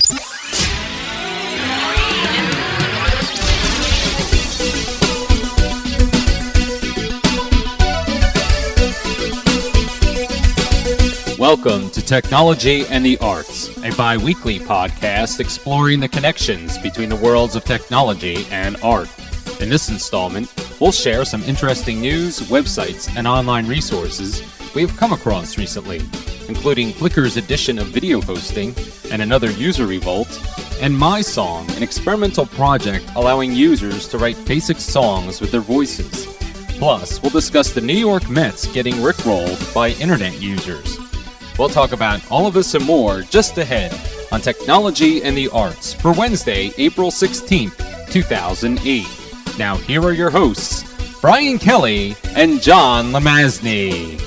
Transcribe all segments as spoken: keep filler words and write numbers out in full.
Welcome to Technology and the Arts, a bi-weekly podcast exploring the connections between the worlds of technology and art. In this installment, we'll share some interesting news, websites, and online resources we have come across recently, including Flickr's edition of video hosting and another user revolt, and My Song, an experimental project allowing users to write basic songs with their voices. Plus, we'll discuss the New York Mets getting rickrolled by internet users. We'll talk about all of this and more just ahead on Technology and the Arts for Wednesday, April sixteenth, two thousand eight. Now here are your hosts, Brian Kelly and John Lemazny.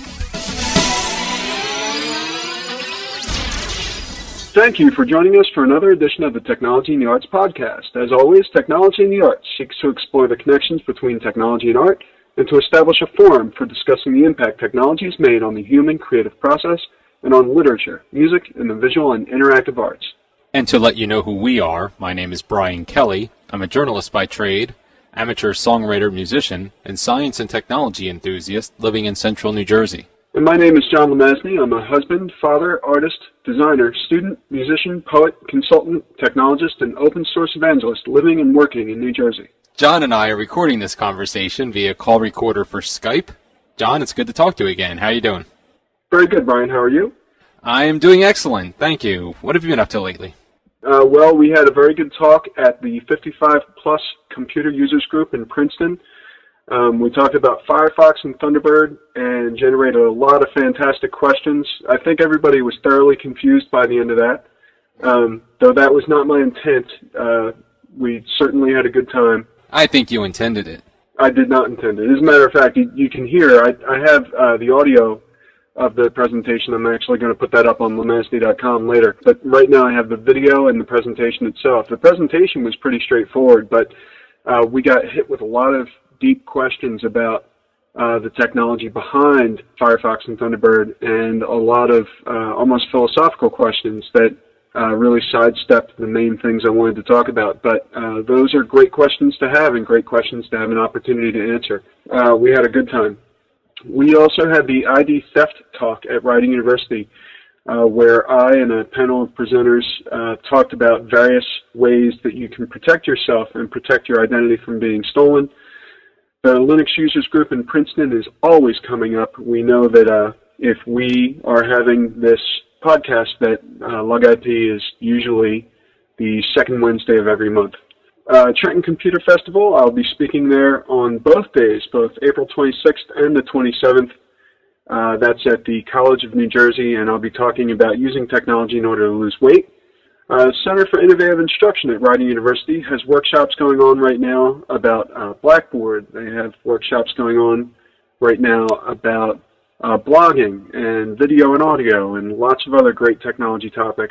Thank you for joining us for another edition of the Technology and the Arts podcast. As always, Technology and the Arts seeks to explore the connections between technology and art, and to establish a forum for discussing the impact technology has made on the human creative process and on literature, music, and the visual and interactive arts. And to let you know who we are, my name is Brian Kelly. I'm a journalist by trade, amateur songwriter, musician, and science and technology enthusiast living in central New Jersey. And my name is John Lemazny. I'm a husband, father, artist, designer, student, musician, poet, consultant, technologist, and open source evangelist living and working in New Jersey. John and I are recording this conversation via call recorder for Skype. John, it's good to talk to you again. How are you doing? Very good, Brian. How are you? I am doing excellent. Thank you. What have you been up to lately? Uh, well, we had a very good talk at the fifty-five plus Computer Users Group in Princeton. Um, we talked about Firefox and Thunderbird and generated a lot of fantastic questions. I think everybody was thoroughly confused by the end of that. Um, though that was not my intent, uh, we certainly had a good time. I think you intended it. I did not intend it. As a matter of fact, you, you can hear, I, I have uh, the audio of the presentation. I'm actually going to put that up on lemazny dot com later. But right now I have the video and the presentation itself. The presentation was pretty straightforward, but uh, we got hit with a lot of deep questions about uh, the technology behind Firefox and Thunderbird, and a lot of uh, almost philosophical questions that Uh, really sidestepped the main things I wanted to talk about. But uh, those are great questions to have and great questions to have an opportunity to answer. Uh, we had a good time. We also had the I D theft talk at Writing University, uh, where I and a panel of presenters uh, talked about various ways that you can protect yourself and protect your identity from being stolen. The Linux Users Group in Princeton is always coming up. We know that uh, if we are having this podcast, that uh, Lug I P is usually the second Wednesday of every month. Uh, Trenton Computer Festival, I'll be speaking there on both days, both April twenty-sixth and the twenty-seventh. Uh, that's at the College of New Jersey, and I'll be talking about using technology in order to lose weight. Uh, Center for Innovative Instruction at Writing University has workshops going on right now about uh, Blackboard. They have workshops going on right now about Uh, blogging and video and audio and lots of other great technology topics.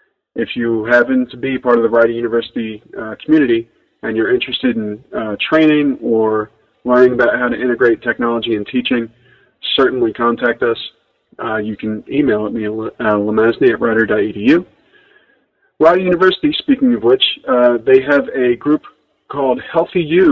If you happen to be part of the Writing University uh, community and you're interested in uh, training or learning about how to integrate technology and teaching, certainly contact us. Uh, you can email at me at uh, lemazny at writer dot e d u. Writing University, speaking of which, uh, they have a group called Healthy You,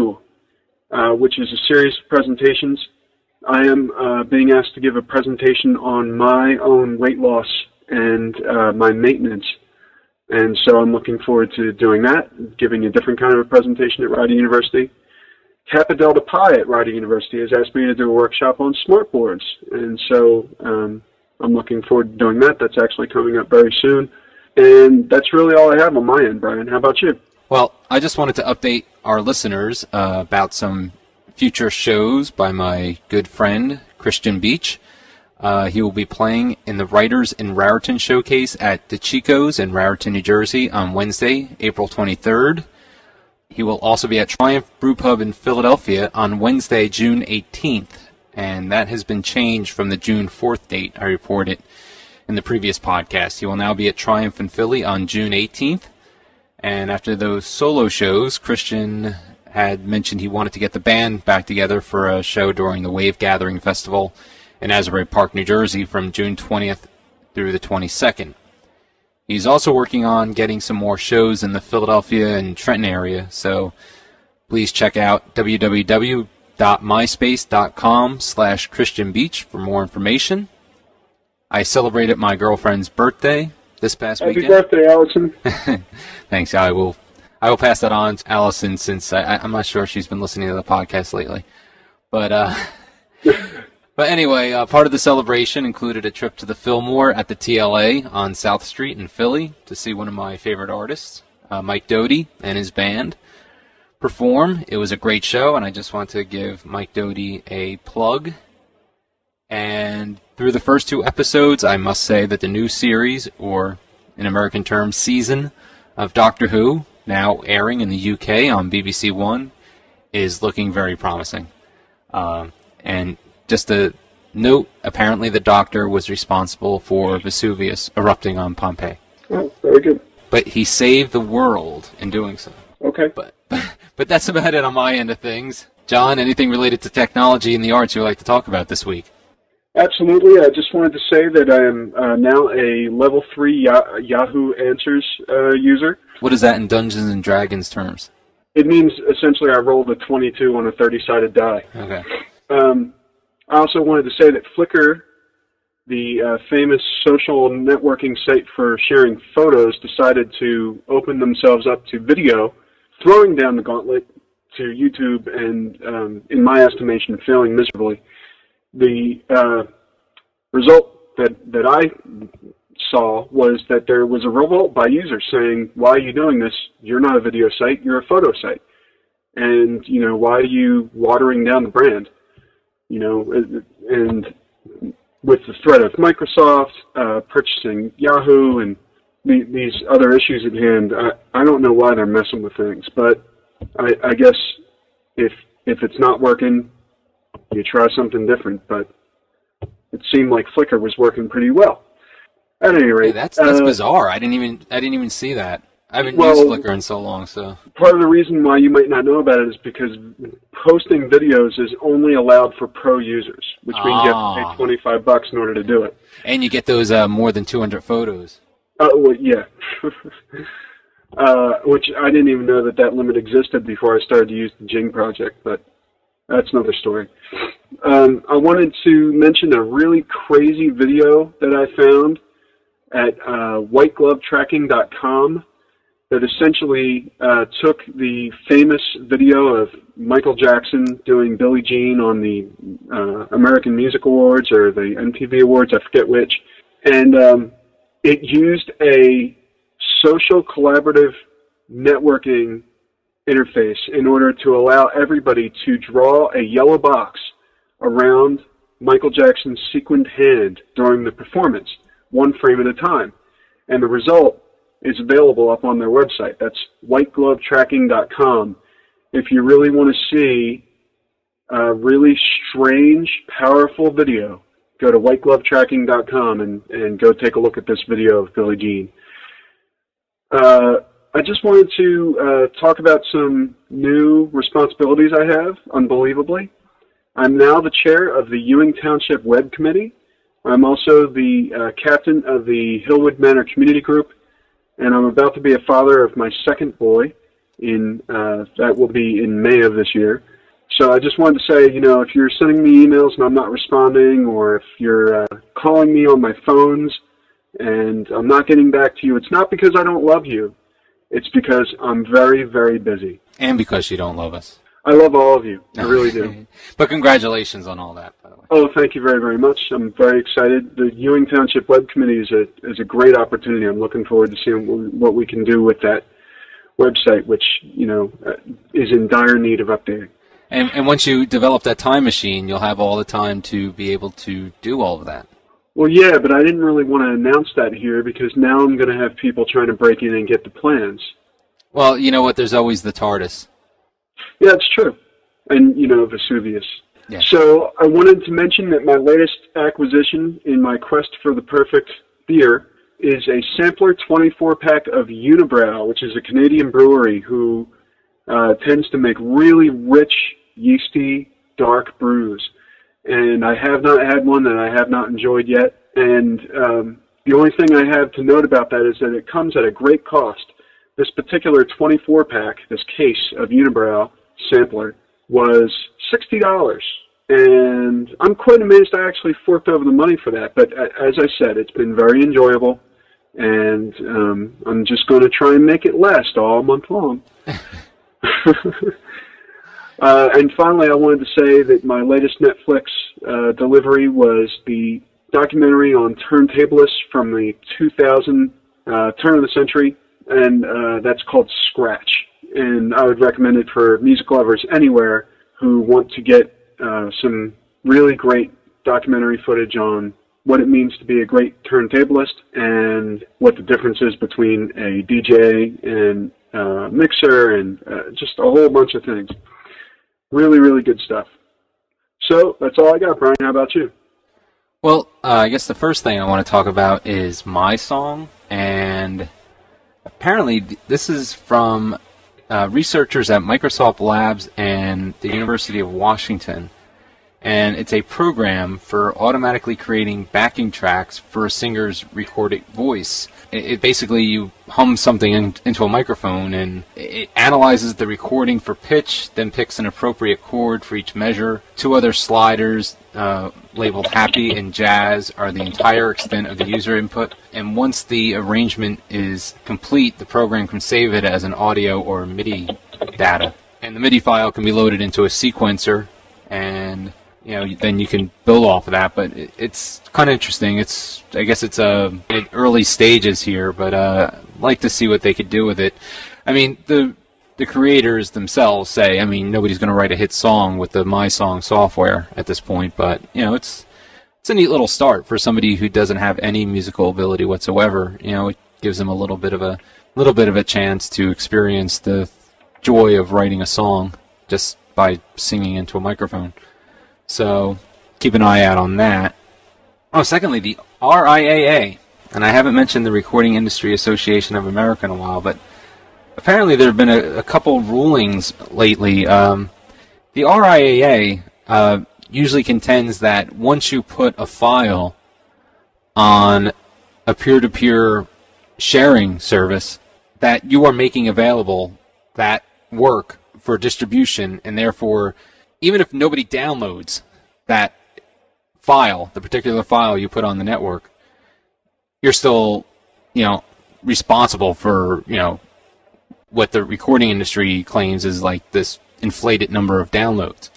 uh, which is a series of presentations. I am uh, being asked to give a presentation on my own weight loss and uh, my maintenance, and so I'm looking forward to doing that, giving a different kind of a presentation at Writing University. Kappa Delta Pi at Writing University has asked me to do a workshop on smartboards, and so um, I'm looking forward to doing that. That's actually coming up very soon, and that's really all I have on my end, Brian. How about you? Well, I just wanted to update our listeners uh, about some future shows by my good friend, Christian Beach. Uh, he will be playing in the Writers in Raritan Showcase at the Chico's in Raritan, New Jersey on Wednesday, April twenty-third. He will also be at Triumph Brew Pub in Philadelphia on Wednesday, June eighteenth, and that has been changed from the June fourth date I reported in the previous podcast. He will now be at Triumph in Philly on June eighteenth, and after those solo shows, Christian had mentioned he wanted to get the band back together for a show during the Wave Gathering Festival in Asbury Park, New Jersey from June twentieth through the twenty-second. He's also working on getting some more shows in the Philadelphia and Trenton area, so please check out www.myspace.com slash Christian Beach for more information. I celebrated my girlfriend's birthday this past Happy weekend. Happy birthday, Allison. Thanks. I will I will pass that on to Allison since I, I'm not sure if she's been listening to the podcast lately. But uh, but anyway, uh, part of the celebration included a trip to the Fillmore at the T L A on South Street in Philly to see one of my favorite artists, uh, Mike Doughty, and his band perform. It was a great show, and I just want to give Mike Doughty a plug. And through the first two episodes, I must say that the new series, or in American terms, season of Doctor Who, now airing in the U K on B B C One, is looking very promising. Uh, and just a note, apparently the Doctor was responsible for Vesuvius erupting on Pompeii. Oh, very good. But he saved the world in doing so. Okay. But, but that's about it on my end of things. John, anything related to technology and the arts you'd like to talk about this week? Absolutely. I just wanted to say that I am uh, now a level three Ya- Yahoo Answers uh, user. What is that in Dungeons and Dragons terms? It means essentially I rolled a twenty-two on a thirty-sided die. Okay. Um, I also wanted to say that Flickr, the uh, famous social networking site for sharing photos, decided to open themselves up to video, throwing down the gauntlet to YouTube and, um, in my estimation, failing miserably. The uh, result that, that I saw was that there was a revolt by users saying, why are you doing this? You're not a video site, you're a photo site. And, you know, why are you watering down the brand? You know, and with the threat of Microsoft uh, purchasing Yahoo and the, these other issues at hand, I, I don't know why they're messing with things. But I, I guess if if it's not working, you try something different. But it seemed like Flickr was working pretty well. At any rate, hey, that's that's uh, bizarre. I didn't even I didn't even see that. I haven't well, used Flickr in so long, so part of the reason why you might not know about it is because posting videos is only allowed for pro users, which means you have to Ah. pay twenty-five bucks in order to do it. and you get those uh, more than two hundred photos. Uh, well, yeah. uh, which I didn't even know that that limit existed before I started to use the Jing project, but that's another story. Um, I wanted to mention a really crazy video that I found at uh, white glove tracking dot com that essentially uh, took the famous video of Michael Jackson doing Billie Jean on the uh, American Music Awards or the M T V Awards, I forget which, and um, it used a social collaborative networking interface in order to allow everybody to draw a yellow box around Michael Jackson's sequined hand during the performance, one frame at a time. And the result is available up on their website. That's white glove tracking dot com. If you really want to see a really strange, powerful video, go to white glove tracking dot com and, and go take a look at this video of Billie Jean. Uh, I just wanted to uh, talk about some new responsibilities I have, unbelievably. I'm now the chair of the Ewing Township Web Committee. I'm also the uh, captain of the Hillwood Manor Community Group, and I'm about to be a father of my second boy. In uh, that will be in May of this year. So I just wanted to say, you know, if you're sending me emails and I'm not responding, or if you're uh, calling me on my phones and I'm not getting back to you, it's not because I don't love you. It's because I'm very, very busy. And because you don't love us. I love all of you. I really do. But congratulations on all that, by the way. Oh, thank you very, very much. I'm very excited. The Ewing Township Web Committee is a is a great opportunity. I'm looking forward to seeing what we can do with that website, which, you know, is in dire need of updating. And, and once you develop that time machine, you'll have all the time to be able to do all of that. Well, yeah, but I didn't really want to announce that here because now I'm going to have people trying to break in and get the plans. Well, you know what? There's always the TARDIS. Yeah, it's true. And, you know, Vesuvius. Yeah. So I wanted to mention that my latest acquisition in my quest for the perfect beer is a sampler twenty-four pack of Unibrow, which is a Canadian brewery who uh, tends to make really rich, yeasty, dark brews. And I have not had one that I have not enjoyed yet. And um, The only thing I have to note about that is that it comes at a great cost. This particular twenty-four pack, this case of Unibrow sampler, was sixty dollars. And I'm quite amazed I actually forked over the money for that. But as I said, it's been very enjoyable. And um, I'm just going to try and make it last all month long. uh, and finally, I wanted to say that my latest Netflix uh, delivery was the documentary on turntablists from the two thousand uh, turn of the century, and uh, that's called Scratch. And I would recommend it for music lovers anywhere who want to get uh, some really great documentary footage on what it means to be a great turntablist and what the difference is between a D J and uh, mixer and uh, just a whole bunch of things. Really, really good stuff. So that's all I got, Brian. How about you? Well, uh, I guess the first thing I want to talk about is my song, and apparently this is from uh, researchers at Microsoft Labs and the University of Washington, and it's a program for automatically creating backing tracks for a singer's recorded voice. It, it basically, you hum something in, into a microphone, and it analyzes the recording for pitch, then picks an appropriate chord for each measure. Two other sliders uh, labeled happy and jazz are the entire extent of the user input, and once the arrangement is complete, the program can save it as an audio or MIDI data. And the MIDI file can be loaded into a sequencer, and you know, then you can build off of that. But it, it's kind of interesting. It's, I guess it's uh, in early stages here, but uh, I'd like to see what they could do with it. I mean, the the creators themselves say, I mean, nobody's going to write a hit song with the MySong software at this point, but you know, it's it's a neat little start for somebody who doesn't have any musical ability whatsoever. You know, it gives them a little bit of a little bit of a chance to experience the joy of writing a song just by singing into a microphone. So keep an eye out on that. Oh, secondly, the R I A A, and I haven't mentioned the Recording Industry Association of America in a while, but apparently there have been a, a couple rulings lately. Um, the R I A A uh, usually contends that once you put a file on a peer-to-peer sharing service, that you are making available that work for distribution, and therefore, even if nobody downloads that file, the particular file you put on the network, you're still, you know, responsible for, you know, what the recording industry claims is like this inflated number of downloads.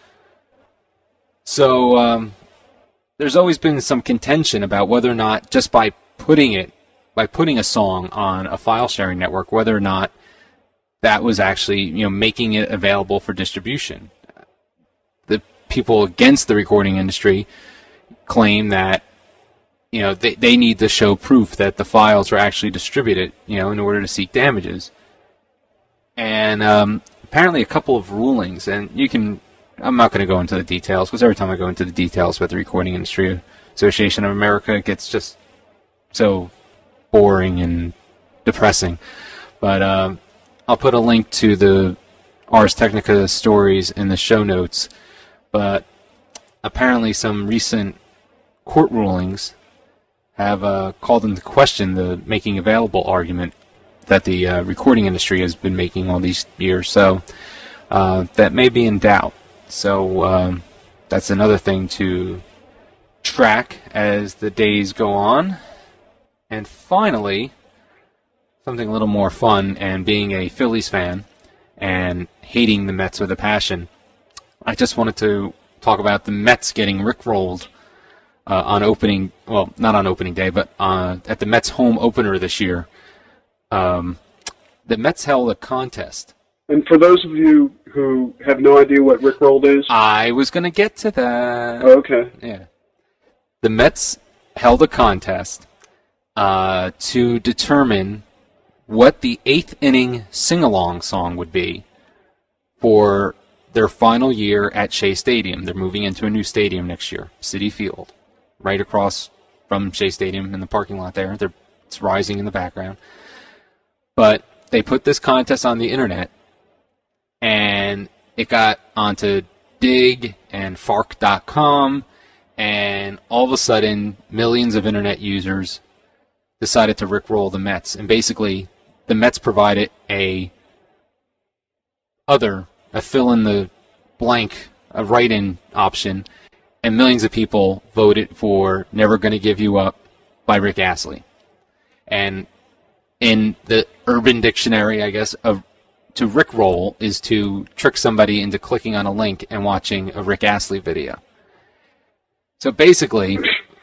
So um, there's always been some contention about whether or not just by putting it, by putting a song on a file sharing network, whether or not that was actually, you know, making it available for distribution. The people against the recording industry claim that, you know, they, they need to show proof that the files were actually distributed, you know, in order to seek damages. And um, apparently a couple of rulings, and you can, I'm not going to go into the details, because every time I go into the details with the Recording Industry Association of America, it gets just so boring and depressing. But um, I'll put a link to the Ars Technica stories in the show notes. But apparently some recent court rulings have uh, called into question the making available argument that the uh, recording industry has been making all these years. So uh, that may be in doubt. So um, that's another thing to track as the days go on. And finally, something a little more fun, and being a Phillies fan and hating the Mets with a passion, I just wanted to talk about the Mets getting rickrolled uh, on opening, well, not on opening day, but uh, at the Mets home opener this year. Um, the Mets held a contest. And for those of you who have no idea what rickrolled is, I was going to get to that. Oh, okay. Yeah. The Mets held a contest uh, to determine what the eighth inning sing-along song would be for their final year at Shea Stadium. They're moving into a new stadium next year, Citi Field, right across from Shea Stadium in the parking lot there. They're, it's rising in the background. But they put this contest on the internet, and it got onto Dig and Fark dot com, and all of a sudden, millions of internet users decided to rickroll the Mets, and basically the Mets provided a other, a fill in the blank, a write-in option, and millions of people voted for Never Gonna Give You Up by Rick Astley. And in the Urban Dictionary, I guess, of to rickroll is to trick somebody into clicking on a link and watching a Rick Astley video. So basically,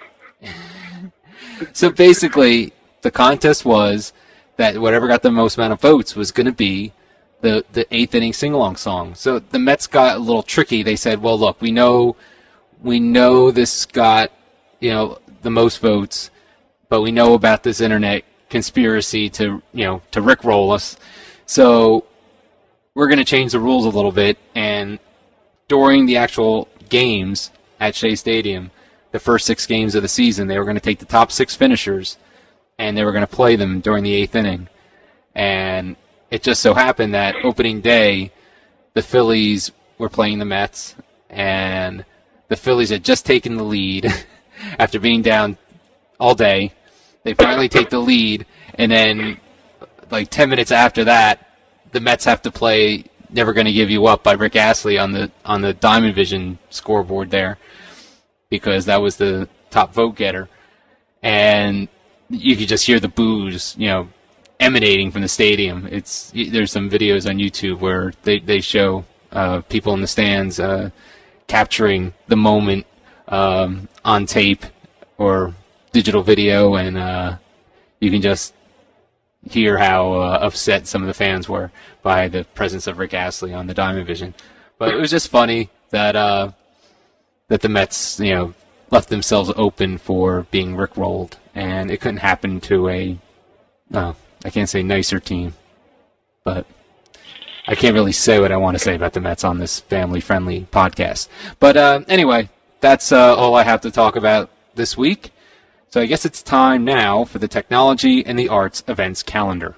so basically, the contest was that whatever got the most amount of votes was going to be the, the eighth inning sing-along song. So the Mets got a little tricky. They said, well, look, we know, we know this got, you know, the most votes, but we know about this internet conspiracy to, you know, to rickroll us. So we're going to change the rules a little bit. And during the actual games at Shea Stadium, the first six games of the season, they were going to take the top six finishers and they were going to play them during the eighth inning. And it just so happened that opening day, the Phillies were playing the Mets, and the Phillies had just taken the lead after being down all day. They finally take the lead, and then like ten minutes after that, the Mets have to play Never Gonna Give You Up by Rick Astley on the on the Diamond Vision scoreboard there, because that was the top vote getter. And you could just hear the boos, you know, emanating from the stadium. It's there's some videos on YouTube where they, they show uh, people in the stands uh, capturing the moment um, on tape or digital video, and uh, you can just hear how uh, upset some of the fans were by the presence of Rick Astley on the Diamond Vision. But it was just funny that uh, that the Mets, you know, left themselves open for being rickrolled, and it couldn't happen to a, no, I can't say nicer team, but I can't really say what I want to say about the Mets on this family-friendly podcast. But uh, anyway, that's uh, all I have to talk about this week. So I guess it's time now for the Technology and the Arts events calendar.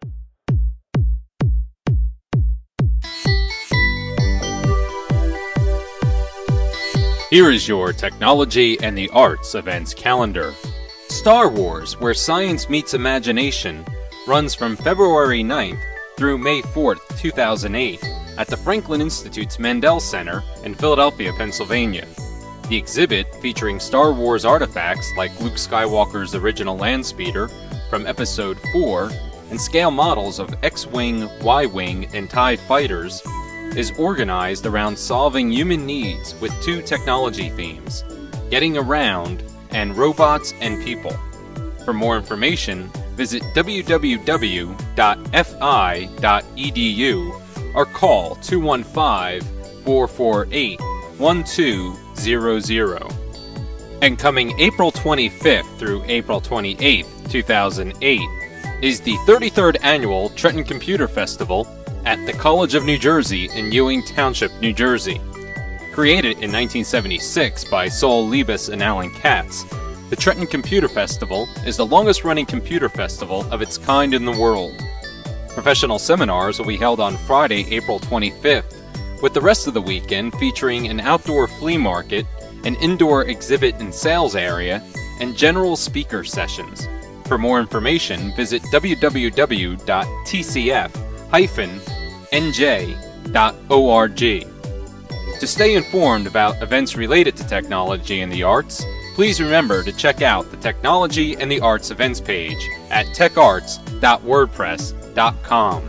Here is your Technology and the Arts events calendar. Star Wars, Where Science Meets Imagination, runs from February ninth through May fourth, two thousand eight, at the Franklin Institute's Mandel Center in Philadelphia, Pennsylvania. The exhibit, featuring Star Wars artifacts like Luke Skywalker's original land speeder from Episode four and scale models of X-Wing, Y-Wing, and TIE fighters, is organized around solving human needs with two technology themes, getting around and robots and people. For more information, visit w w w dot f i dot e d u or call two one five, four four eight, one two zero zero. And coming April twenty-fifth through April twenty-eighth, two thousand eight, is the thirty-third Annual Trenton Computer Festival at the College of New Jersey in Ewing Township, New Jersey. Created in nineteen seventy-six by Saul Liebes and Alan Katz, the Trenton Computer Festival is the longest-running computer festival of its kind in the world. Professional seminars will be held on Friday, April twenty-fifth, with the rest of the weekend featuring an outdoor flea market, an indoor exhibit and sales area, and general speaker sessions. For more information, visit w w w dot t c f dash n j dot org. To stay informed about events related to technology and the arts, please remember to check out the Technology and the Arts events page at tech arts dot wordpress dot com.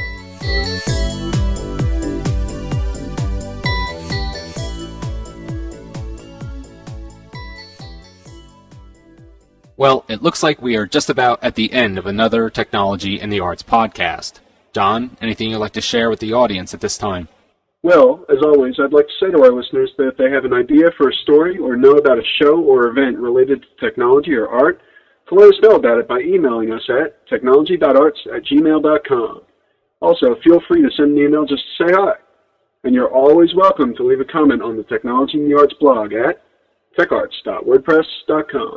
Well, it looks like we are just about at the end of another Technology and the Arts podcast. John, anything you'd like to share with the audience at this time? Well, as always, I'd like to say to our listeners that if they have an idea for a story or know about a show or event related to technology or art, to let us know about it by emailing us at technology dot arts at gmail dot com. Also, feel free to send an email just to say hi. And you're always welcome to leave a comment on the Technology and the Arts blog at tech arts dot wordpress dot com.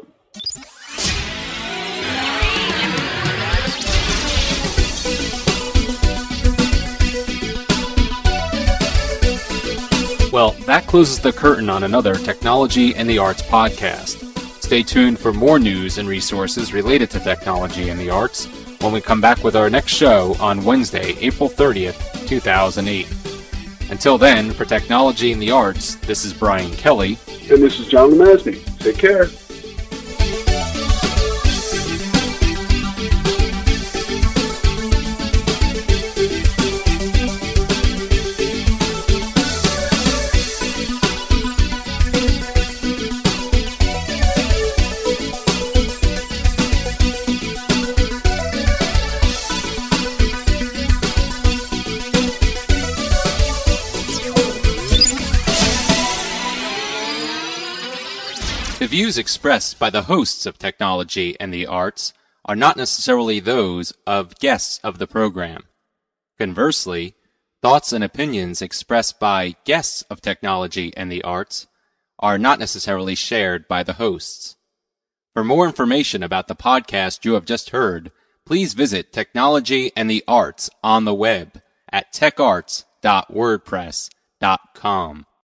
Well, that closes the curtain on another Technology and the Arts podcast. Stay tuned for more news and resources related to technology and the arts when we come back with our next show on Wednesday, April thirtieth, two thousand eight. Until then, for Technology and the Arts, this is Brian Kelly. And this is John Lemesny. Take care. The views expressed by the hosts of Technology and the Arts are not necessarily those of guests of the program. Conversely, thoughts and opinions expressed by guests of Technology and the Arts are not necessarily shared by the hosts. For more information about the podcast you have just heard, please visit Technology and the Arts on the web at tech arts dot wordpress dot com.